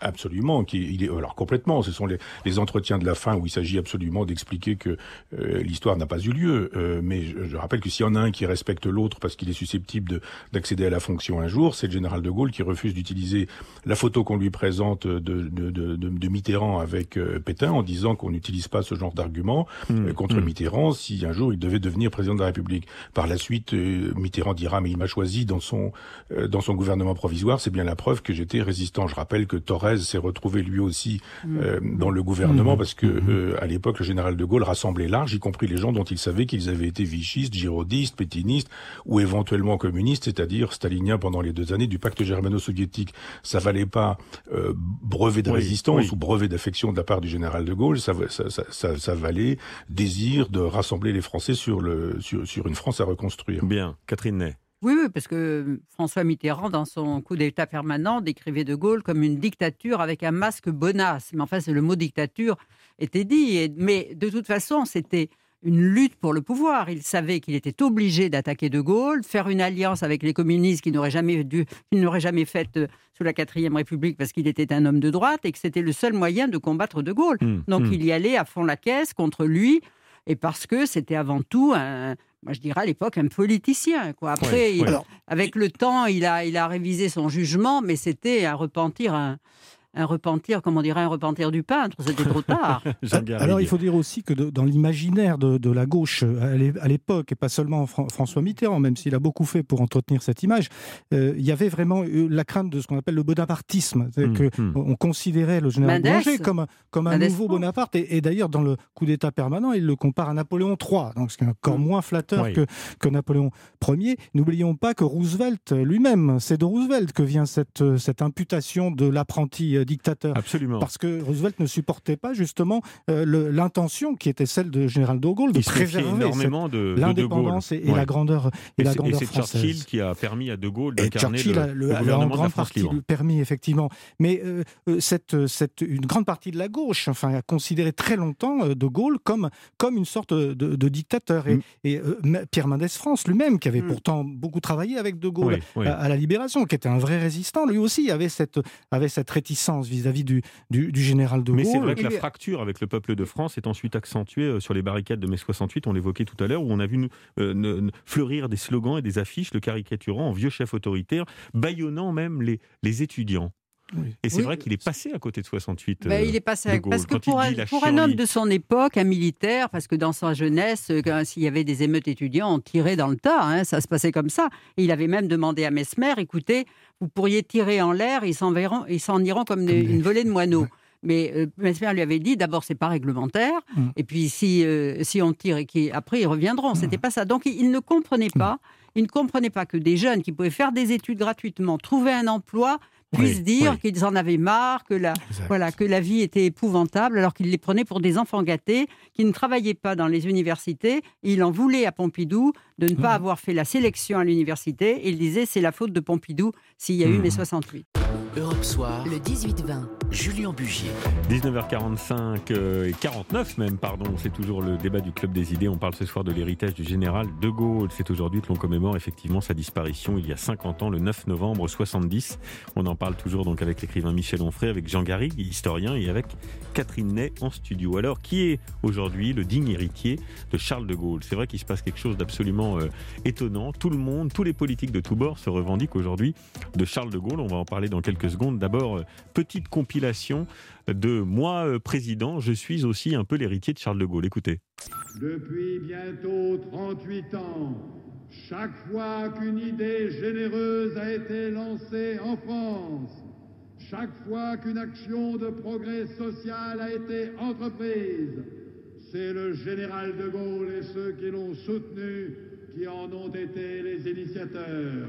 Absolument, qui, il est, alors complètement, ce sont les, les entretiens de la fin où il s'agit absolument d'expliquer que euh, l'histoire n'a pas eu lieu. Euh, mais je, je rappelle que s'il y en a un qui respecte l'autre parce qu'il est susceptible de, d'accéder à la fonction un jour, c'est le général de Gaulle qui refuse d'utiliser la photo qu'on lui présente de, de, de, de, de Mitterrand avec euh, Pétain en disant qu'on n'utilise pas ce genre d'argument mmh, euh, contre mmh. Mitterrand si un jour il devait devenir président de la République. Par la suite, euh, Mitterrand dira mais il m'a choisi dans son euh, dans son gouvernement provisoire, c'est bien la preuve que j'étais résistant. Je rappelle que Thorez s'est retrouvé lui aussi euh, mmh. dans le gouvernement mmh. parce que euh, à l'époque le général de Gaulle rassemblait large, y compris les gens dont il savait qu'ils avaient été vichistes, girodistes, pétinistes ou éventuellement communistes, c'est-à-dire staliniens pendant les deux années du pacte germano-soviétique. Ça valait pas euh, brevet de oui, résistance oui. ou brevet d'affection de la part du général de Gaulle, ça, ça, ça, ça, ça valait désir de rassembler les Français sur, le, sur, sur une France à reconstruire. Bien, Catherine Ney. Oui, oui, parce que François Mitterrand, dans son coup d'État permanent, décrivait de Gaulle comme une dictature avec un masque bonasse. Mais enfin, c'est le mot dictature était dit. Mais de toute façon, c'était une lutte pour le pouvoir. Il savait qu'il était obligé d'attaquer de Gaulle, faire une alliance avec les communistes qu'il n'aurait jamais dû, qu'il n'aurait jamais faite sous la quatrième République parce qu'il était un homme de droite et que c'était le seul moyen de combattre de Gaulle. Mmh, Donc mmh. il y allait à fond la caisse contre lui et parce que c'était avant tout un... Moi, je dirais à l'époque un politicien. Quoi. Après, ouais, il, ouais. Alors, avec le temps, il a, il a révisé son jugement, mais c'était un repentir, un, un repentir, comment on dirait, un repentir du peintre. C'était trop tard. Alors, il faut dire aussi que de, dans l'imaginaire de, de la gauche à l'époque, et pas seulement Fran- François Mitterrand, même s'il a beaucoup fait pour entretenir cette image, euh, il y avait vraiment la crainte de ce qu'on appelle le bonapartisme. Mmh, que mmh. On considérait le général Boulanger comme, comme un nouveau Bonaparte. Et, et d'ailleurs, dans le coup d'État permanent, il le compare à Napoléon trois, donc c'est encore mmh. moins flatteur oui. que, que Napoléon Ier. N'oublions pas que Roosevelt lui-même, c'est de Roosevelt que vient cette, cette imputation de l'apprenti dictateur. Absolument. Parce que Roosevelt ne supportait pas justement euh, le, l'intention qui était celle de général de Gaulle de il préserver énormément cette, de, l'indépendance de et, et ouais. la grandeur et, et la grandeur et c'est française. Churchill qui a permis à de Gaulle d'incarner Churchill le, le, le le gouvernement en de la France partie libre. Le permis effectivement. Mais euh, cette, cette, une grande partie de la gauche, enfin, a considéré très longtemps de Gaulle comme comme une sorte de, de dictateur. Et, mm. et euh, Pierre Mendès France lui-même, qui avait mm. pourtant beaucoup travaillé avec de Gaulle oui, oui. À, à la Libération, qui était un vrai résistant, lui aussi avait cette avait cette réticence vis-à-vis du Du, du général de Gaulle. Mais c'est vrai que la fracture avec le peuple de France est ensuite accentuée sur les barricades de mai soixante-huit, on l'évoquait tout à l'heure, où on a vu euh, ne, ne, fleurir des slogans et des affiches le caricaturant en vieux chef autoritaire, bâillonnant même les, les étudiants. Oui. Et c'est oui. vrai qu'il est passé à côté de soixante-huit. Ben, euh, il est passé à... Gaulle, parce que pour, un, pour un homme de son époque, un militaire, parce que dans sa jeunesse, quand, s'il y avait des émeutes étudiants, on tirait dans le tas, hein, ça se passait comme ça. Et il avait même demandé à Mesmer, écoutez, vous pourriez tirer en l'air, ils s'en, verront, ils s'en iront comme, comme des, une volée de moineaux. Ouais. Mais euh, Mesmer lui avait dit, d'abord, c'est pas réglementaire, mmh. et puis si, euh, si on tire, et après ils reviendront. C'était mmh. pas ça. Donc il, il ne comprenait pas, il ne comprenait pas que des jeunes qui pouvaient faire des études gratuitement, trouver un emploi, puissent oui, dire oui. qu'ils en avaient marre, que la, voilà, que la vie était épouvantable, alors qu'ils les prenaient pour des enfants gâtés, qui ne travaillaient pas dans les universités. Et il en voulait à Pompidou de ne mmh. pas avoir fait la sélection à l'université. Et il disait, c'est la faute de Pompidou s'il y a mmh. eu mai soixante-huit. Europe Soir, le dix-huit vingt, Julien Bugier. dix-neuf heures quarante-cinq euh, et quarante-neuf même, pardon, c'est toujours le débat du Club des Idées. On parle ce soir de l'héritage du général de Gaulle. C'est aujourd'hui que l'on commémore effectivement sa disparition il y a cinquante ans, le neuf novembre soixante-dix. On en parle toujours donc avec l'écrivain Michel Onfray, avec Jean Garrigue, historien, et avec Catherine Ney en studio. Alors, qui est aujourd'hui le digne héritier de Charles de Gaulle ? C'est vrai qu'il se passe quelque chose d'absolument euh, étonnant. Tout le monde, tous les politiques de tous bords se revendiquent aujourd'hui de Charles de Gaulle. On va en parler dans quelques secondes. D'abord, euh, petite compilation de moi, euh, président, je suis aussi un peu l'héritier de Charles de Gaulle. Écoutez. Depuis bientôt trente-huit ans, chaque fois qu'une idée généreuse a été lancée en France, chaque fois qu'une action de progrès social a été entreprise, c'est le général de Gaulle et ceux qui l'ont soutenu qui en ont été les initiateurs.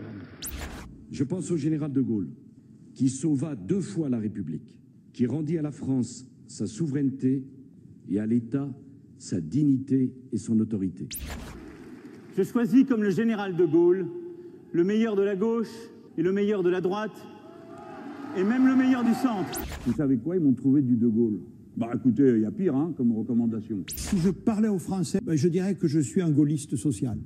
Je pense au général de Gaulle, qui sauva deux fois la République, qui rendit à la France sa souveraineté et à l'État sa dignité et son autorité. Je choisis comme le général de Gaulle le meilleur de la gauche et le meilleur de la droite et même le meilleur du centre. Vous savez quoi, ils m'ont trouvé du de Gaulle. Bah écoutez, il y a pire hein, comme recommandation. Si je parlais aux Français, bah, je dirais que je suis un gaulliste social.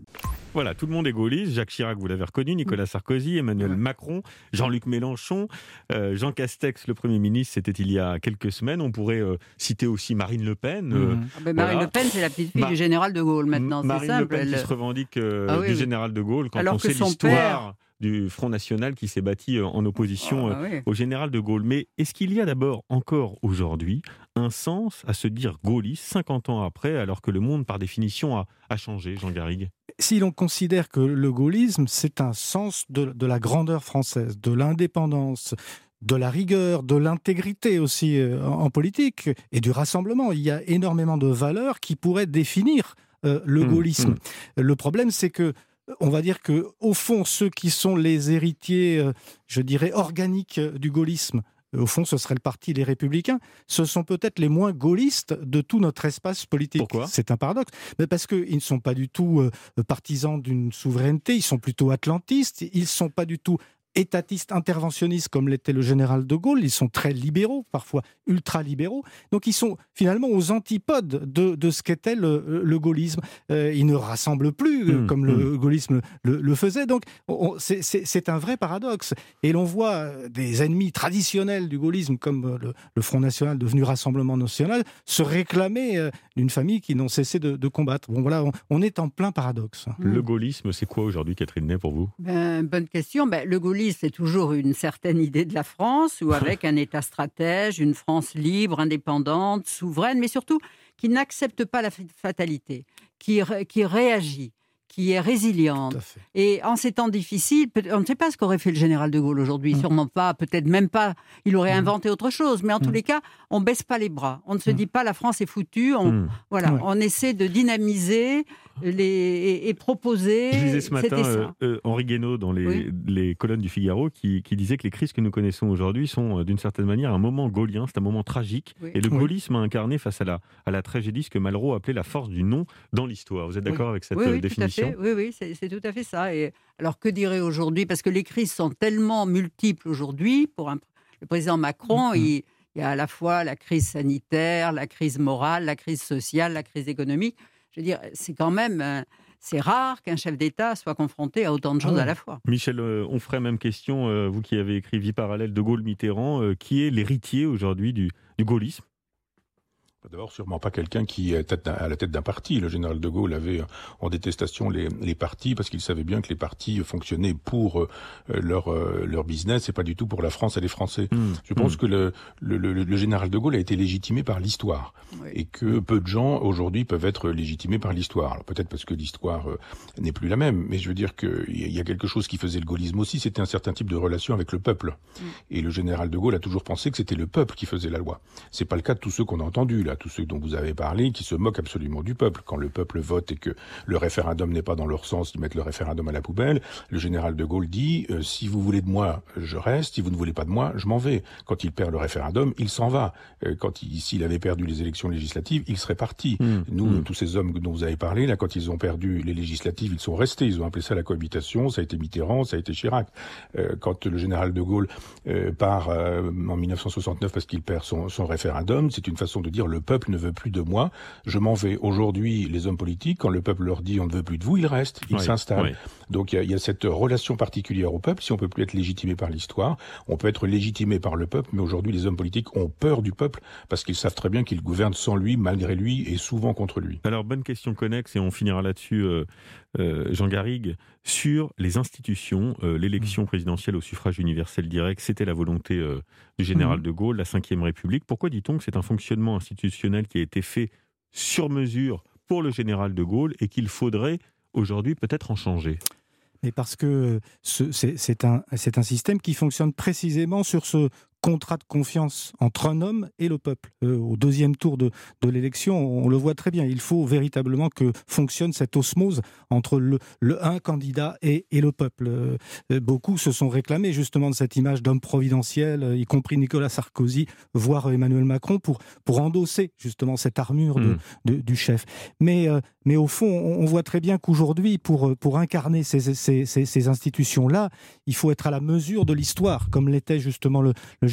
Voilà, tout le monde est gaulliste. Jacques Chirac, vous l'avez reconnu, Nicolas Sarkozy, Emmanuel Macron, Jean-Luc Mélenchon, euh, Jean Castex, le Premier ministre, c'était il y a quelques semaines. On pourrait euh, citer aussi Marine Le Pen. Euh, mmh. ah ben Marine voilà. Le Pen, c'est la petite fille Ma- du général de Gaulle maintenant, c'est Marine simple. Le Pen elle... qui se revendique euh, ah, oui, du oui. général de Gaulle, quand Alors on que sait son l'histoire père... du Front National qui s'est bâti en opposition oh, ah, oui. au général de Gaulle. Mais est-ce qu'il y a d'abord, encore aujourd'hui, un sens à se dire gaulliste cinquante ans après, alors que le monde, par définition, a, a changé, Jean Garrigue ? Si l'on considère que le gaullisme, c'est un sens de, de la grandeur française, de l'indépendance, de la rigueur, de l'intégrité aussi euh, en, en politique, et du rassemblement, il y a énormément de valeurs qui pourraient définir euh, le mmh, gaullisme. Mmh. Le problème, c'est que on va dire que, au fond, ceux qui sont les héritiers, euh, je dirais, organiques du gaullisme, au fond, ce serait le parti Les Républicains, ce sont peut-être les moins gaullistes de tout notre espace politique. Pourquoi ? C'est un paradoxe. Mais parce qu'ils ne sont pas du tout euh, partisans d'une souveraineté, ils sont plutôt atlantistes, ils ne sont pas du tout étatistes, interventionnistes comme l'était le général de Gaulle, ils sont très libéraux, parfois ultra-libéraux, donc ils sont finalement aux antipodes de, de ce qu'était le, le gaullisme. Euh, ils ne rassemblent plus mmh, comme mmh. le gaullisme le, le faisait, donc on, c'est, c'est, c'est un vrai paradoxe. Et l'on voit des ennemis traditionnels du gaullisme comme le, le Front National devenu Rassemblement National se réclamer d'une famille qui n'ont cessé de, de combattre. Bon voilà, on, on est en plein paradoxe. Mmh. Le gaullisme, c'est quoi aujourd'hui, Catherine Ney, pour vous ? ben, Bonne question. Ben, le gaullisme, c'est toujours une certaine idée de la France, ou avec un État stratège, une France libre, indépendante, souveraine, mais surtout qui n'accepte pas la fatalité, qui, ré, qui réagit, qui est résiliente. Et en ces temps difficiles, on ne sait pas ce qu'aurait fait le général de Gaulle aujourd'hui, mmh. sûrement pas, peut-être même pas, il aurait mmh. inventé autre chose, mais en mmh. tous les cas, on ne baisse pas les bras. On ne se mmh. dit pas la France est foutue, on, mmh. voilà, ouais. on essaie de dynamiser les, et, et proposer. Je lisais ce matin euh, euh, Henri Guénaud dans les, oui. les colonnes du Figaro qui, qui disait que les crises que nous connaissons aujourd'hui sont euh, d'une certaine manière un moment gaullien, c'est un moment tragique. Oui. Et le oui. gaullisme a incarné face à la, à la tragédie ce que Malraux appelait la force du non dans l'histoire. Vous êtes d'accord oui. avec cette oui, oui, définition ? Oui, oui, c'est, c'est tout à fait ça. Et alors, que dirait aujourd'hui ? Parce que les crises sont tellement multiples aujourd'hui. Pour un, le président Macron, mm-hmm. il, il y a à la fois la crise sanitaire, la crise morale, la crise sociale, la crise économique. Je veux dire, c'est quand même... Euh, c'est rare qu'un chef d'État soit confronté à autant de choses ah ouais. à la fois. Michel euh, Onfray, même question. Euh, vous qui avez écrit Vie parallèle de Gaulle-Mitterrand, euh, qui est l'héritier aujourd'hui du, du gaullisme ? D'abord, sûrement pas quelqu'un qui est à la tête d'un parti. Le général de Gaulle avait en détestation les, les partis parce qu'il savait bien que les partis fonctionnaient pour euh, leur, euh, leur business et pas du tout pour la France et les Français. Mmh. Je pense mmh. que le, le, le, le général de Gaulle a été légitimé par l'histoire oui. et que peu de gens aujourd'hui peuvent être légitimés par l'histoire. Alors peut-être parce que l'histoire euh, n'est plus la même, mais je veux dire qu'il y a quelque chose qui faisait le gaullisme aussi, c'était un certain type de relation avec le peuple. Mmh. Et le général de Gaulle a toujours pensé que c'était le peuple qui faisait la loi. C'est pas le cas de tous ceux qu'on a entendus là. Tous ceux dont vous avez parlé, qui se moquent absolument du peuple. Quand le peuple vote et que le référendum n'est pas dans leur sens, ils mettent le référendum à la poubelle. Le général de Gaulle dit euh, « Si vous voulez de moi, je reste. Si vous ne voulez pas de moi, je m'en vais. » Quand il perd le référendum, il s'en va. Euh, quand il, s'il avait perdu les élections législatives, il serait parti. Mmh, Nous, mmh. tous ces hommes dont vous avez parlé, là, quand ils ont perdu les législatives, ils sont restés. Ils ont appelé ça la cohabitation. Ça a été Mitterrand, ça a été Chirac. Euh, quand le général de Gaulle euh, part euh, en dix-neuf cent soixante-neuf parce qu'il perd son, son référendum, c'est une façon de dire « Le peuple ne veut plus de moi, je m'en vais. » Aujourd'hui, les hommes politiques, quand le peuple leur dit on ne veut plus de vous, ils restent, ils oui, s'installent. Oui. Donc il y, y a cette relation particulière au peuple. Si on peut plus être légitimé par l'histoire, on peut être légitimé par le peuple, mais aujourd'hui les hommes politiques ont peur du peuple parce qu'ils savent très bien qu'ils gouvernent sans lui, malgré lui et souvent contre lui. Alors bonne question connexe et on finira là-dessus, euh, euh, Jean Garrigue, sur les institutions. Euh, l'élection présidentielle au suffrage universel direct, c'était la volonté euh, du général mmh. de Gaulle, la cinquième République. Pourquoi dit-on que c'est un fonctionnement institutionnel qui a été fait sur mesure pour le général de Gaulle et qu'il faudrait aujourd'hui peut-être en changer ? Mais parce que ce, c'est, c'est, un, c'est un système qui fonctionne précisément sur ce contrat de confiance entre un homme et le peuple. Euh, au deuxième tour de, de l'élection, on le voit très bien. Il faut véritablement que fonctionne cette osmose entre le, le un candidat et, et le peuple. Euh, beaucoup se sont réclamés justement de cette image d'homme providentiel, euh, y compris Nicolas Sarkozy, voire Emmanuel Macron, pour, pour endosser justement cette armure de, mmh. de, du chef. Mais, euh, mais au fond, on, on voit très bien qu'aujourd'hui, pour, pour incarner ces, ces, ces, ces institutions-là, il faut être à la mesure de l'histoire, comme l'était justement le, le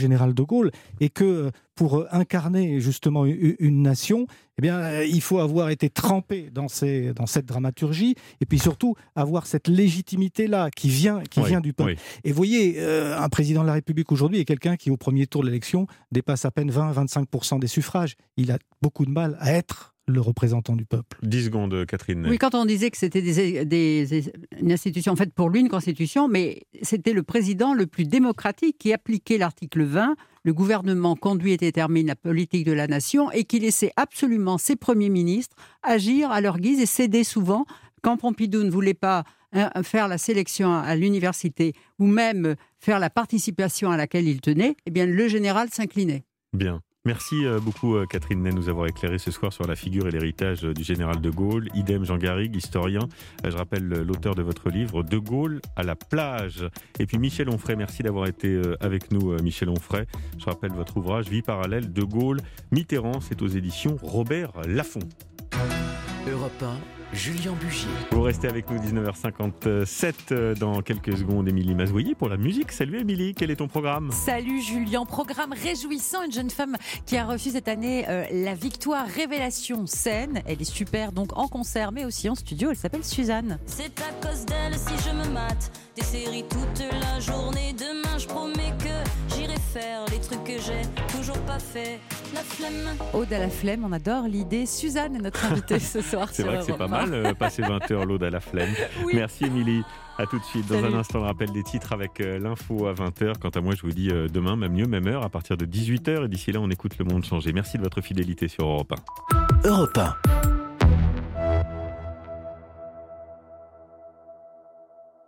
général de Gaulle, et que pour incarner justement une nation, eh bien, il faut avoir été trempé dans, ces, dans cette dramaturgie, et puis surtout avoir cette légitimité-là qui vient, qui oui, vient du peuple. Oui. Et vous voyez, euh, un président de la République aujourd'hui est quelqu'un qui, au premier tour de l'élection, dépasse à peine vingt à vingt-cinq pour cent des suffrages. Il a beaucoup de mal à être le représentant du peuple. dix secondes, Catherine. Oui, quand on disait que c'était des, des, une institution faite pour lui, une constitution, mais c'était le président le plus démocratique qui appliquait l'article vingt. Le gouvernement conduit et détermine la politique de la nation et qui laissait absolument ses premiers ministres agir à leur guise et céder souvent. Quand Pompidou ne voulait pas hein, faire la sélection à l'université ou même faire la participation à laquelle il tenait, eh bien le général s'inclinait. Bien. Merci beaucoup Catherine Ney de nous avoir éclairé ce soir sur la figure et l'héritage du général de Gaulle. Idem Jean Garrigue, historien. Je rappelle l'auteur de votre livre De Gaulle à la plage. Et puis Michel Onfray, merci d'avoir été avec nous Michel Onfray. Je rappelle votre ouvrage Vie parallèle de Gaulle, Mitterrand, c'est aux éditions Robert Laffont. Europe un, Julien Bugier. Vous restez avec nous, dix-neuf heures cinquante-sept. Dans quelques secondes, Émilie Mazoyer pour la musique. Salut Émilie, quel est ton programme ? Salut Julien, programme réjouissant. Une jeune femme qui a reçu cette année euh, la victoire Révélation Scène. Elle est super, donc en concert, mais aussi en studio. Elle s'appelle Suzanne. C'est à cause d'elle si je me mate des séries toute la journée. Demain, je promets que j'irai faire les trucs que j'ai toujours pas fait. La flemme. Aude à la flemme, on adore l'idée. Suzanne est notre invitée ce soir. C'est vrai que c'est pas mal, euh, passer vingt heures l'Aude à la flemme. Oui. Merci Émilie. À tout de suite. Dans Salut. Un instant, le rappel des titres avec euh, l'info à vingt heures. Quant à moi, je vous dis euh, demain, même mieux, même heure, à partir de dix-huit heures. Et d'ici là, on écoute Le Monde changer. Merci de votre fidélité sur Europe un. Europe un.